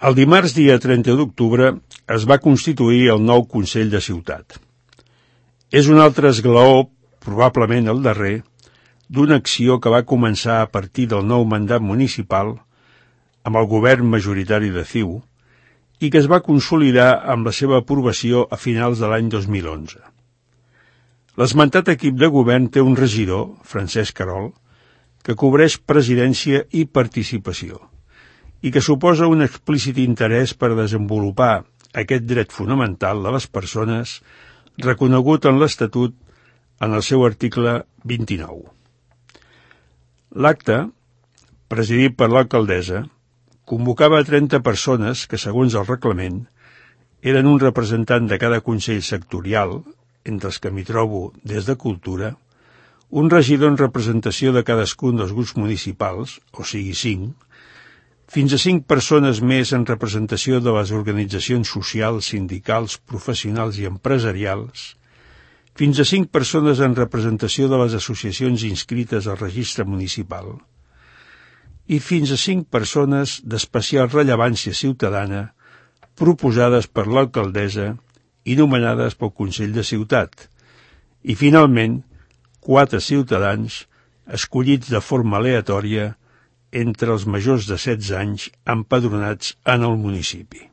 El dimarts, dia 30 d'octubre, es va constituir el nou Consell de Ciutat. És un altre esglaó, probablement el darrer, d'una acció que va començar a partir del nou mandat municipal, amb el govern majoritari de CiU, i que es va consolidar amb la seva aprovació a finals de l'any 2011. L'esmentat equip de govern té un regidor, Francesc Querol, que cobreix presidència i participació, i que suposa un explícit interès per desenvolupar aquest dret fonamental de les persones reconegut en l'Estatut en el seu article 29. L'acte, presidit per l'alcaldessa, convocava 30 persones que, segons el reglament, eren un representant de cada consell sectorial, entre els que m'hi trobo des de Cultura, un regidor en representació de cadascun dels grups municipals, o sigui 5, fins a 5 persones més en representació de les organitzacions socials, sindicals, professionals i empresarials, fins a 5 persones en representació de les associacions inscrites al registre municipal i fins a 5 persones d'especial rellevància ciutadana proposades per l'alcaldessa i nomenades pel Consell de Ciutat, i finalment 4 ciutadans escollits de forma aleatòria entre els majors de 16 anys empadronats en el municipi.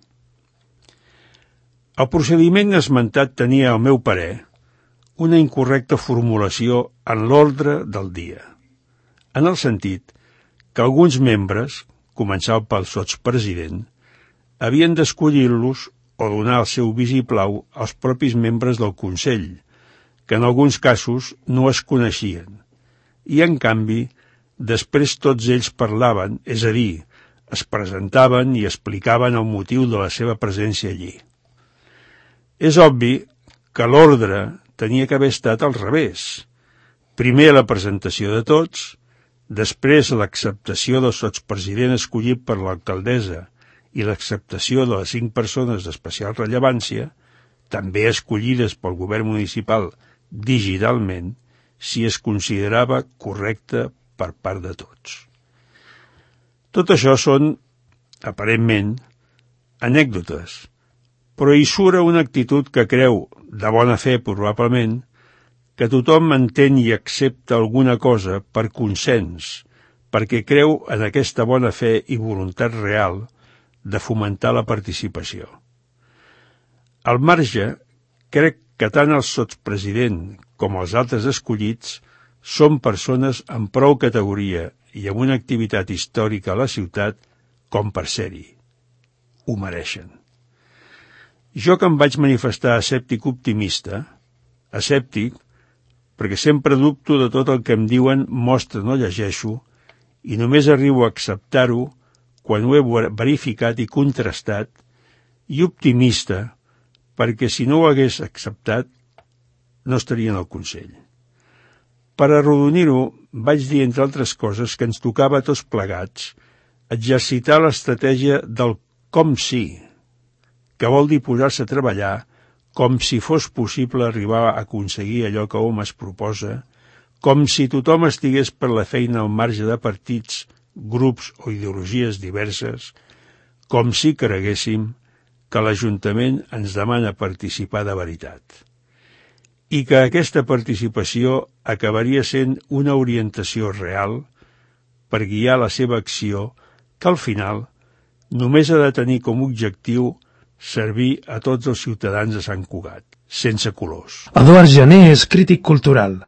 El procediment esmentat tenia, al meu parer, una incorrecta formulació en l'ordre del dia, en el sentit que alguns membres, començant pel sotspresident, havien d'escollir-los o donar el seu vistiplau als propis membres del Consell, que en alguns casos no es coneixien, i en canvi després tots ells parlaven, és a dir, es presentaven i explicaven el motiu de la seva presència allí. És obvi que l'ordre tenia que haver estat al revés. Primer la presentació de tots, després l'acceptació del sotspresident escollit per l'alcaldessa i l'acceptació de les 5 persones d'especial rellevància, també escollides pel govern municipal digitalment, si es considerava correcte per part de tots. Tot això són, aparentment, anècdotes, però hi surt una actitud que creu, de bona fe probablement, que tothom entén i accepta alguna cosa per consens, perquè creu en aquesta bona fe i voluntat real de fomentar la participació. Al marge, crec que tant el sotspresident com els altres escollits són persones amb prou categoria i amb una activitat històrica a la ciutat com per ser-hi. Ho mereixen. Jo que em vaig manifestar escèptic optimista, escèptic perquè sempre dubto de tot el que em diuen, mostren o llegeixo, i només arribo a acceptar-ho quan ho he verificat i contrastat, i optimista perquè si no ho hagués acceptat no estaria en el Consell. Per arrodonir-ho, vaig dir, entre altres coses, que ens tocava a tots plegats exercitar l'estratègia del com si, que vol dir posar-se a treballar com si fos possible arribar a aconseguir allò que hom es proposa, com si tothom estigués per la feina al marge de partits, grups o ideologies diverses, com si creguéssim que l'Ajuntament ens demana participar de veritat, i que aquesta participació acabaria sent una orientació real per guiar la seva acció, que al final només ha de tenir com a objectiu servir a tots els ciutadans de Sant Cugat, sense colors. Eduard Jané és crític cultural.